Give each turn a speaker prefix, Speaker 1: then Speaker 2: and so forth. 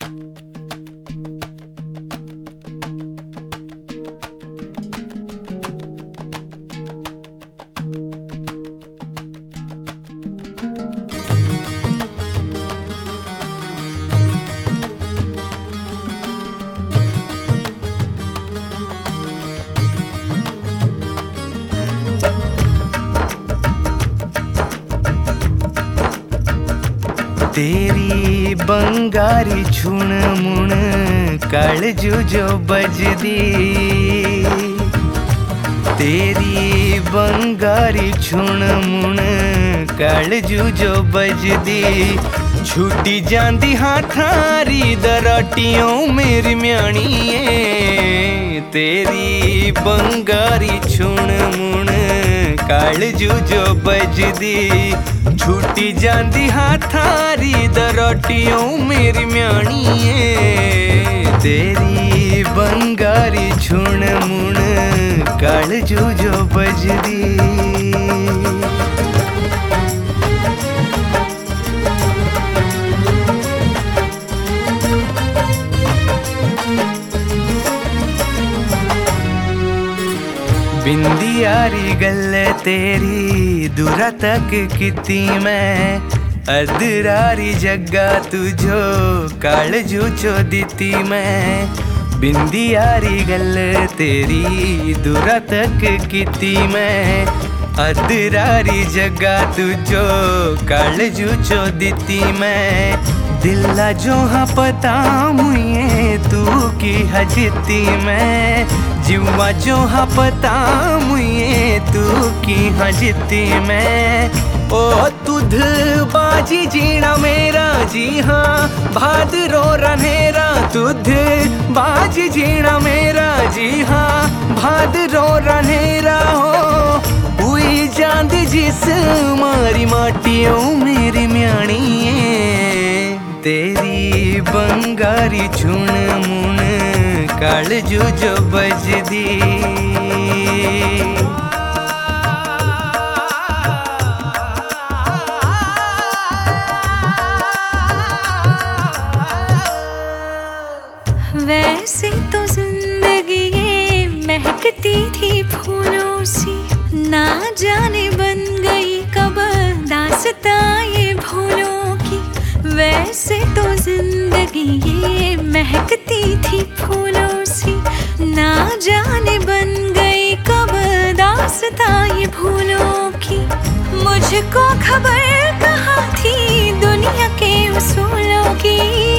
Speaker 1: तेरी बंगारी छुण मुण कालजू जो बजदी, तेरी बंगारी छुण मुण कालजू जो बजदी, छुटी जांदी हाथारी दराटियों मेरी म्याणीए। तेरी बंगारी छुण मुण कालजू जो बजदी, छुटी जांदी हाथारी दराटियों मेरी म्याणीए। तेरी बंगारी छुण मुण कालजू जो बजदी। बिंदियारी गल तेरी दूरा तक किती मैं, अदरारी जग्गा तुझो कालजू चो दिती मैं। बिंदियारी गल तेरी दूरा तक किती मैं, अदरारी जग्गा तुझो कालजू चो दिती मैं। दिला जो हाँ पता मुझे तू की हजती मैं, जुआ जो हाँ पता मुझे तू की हजती मैं। ओ तुध बाजी जीना मेरा जी हाँ भादरो रनेरा, तुध बाजी जीना मेरा जी हाँ भादरो रनेरा हो। हुई जांदी जिस मारी माटियों मेरी म्याणीए। तेरी बंगारी छुण मुण कालजू जो बजदी।
Speaker 2: वैसे तो जिंदगी ये महकती थी फूलों सी, ना जाने बन गई कब दास्तां ये भूलों की। वैसे तो जिंदगी ये महकती थी फूलों सी, ना जाने बन गई कब दास्तां ये भूलों की। मुझको खबर कहाँ थी दुनिया के उसूलों की।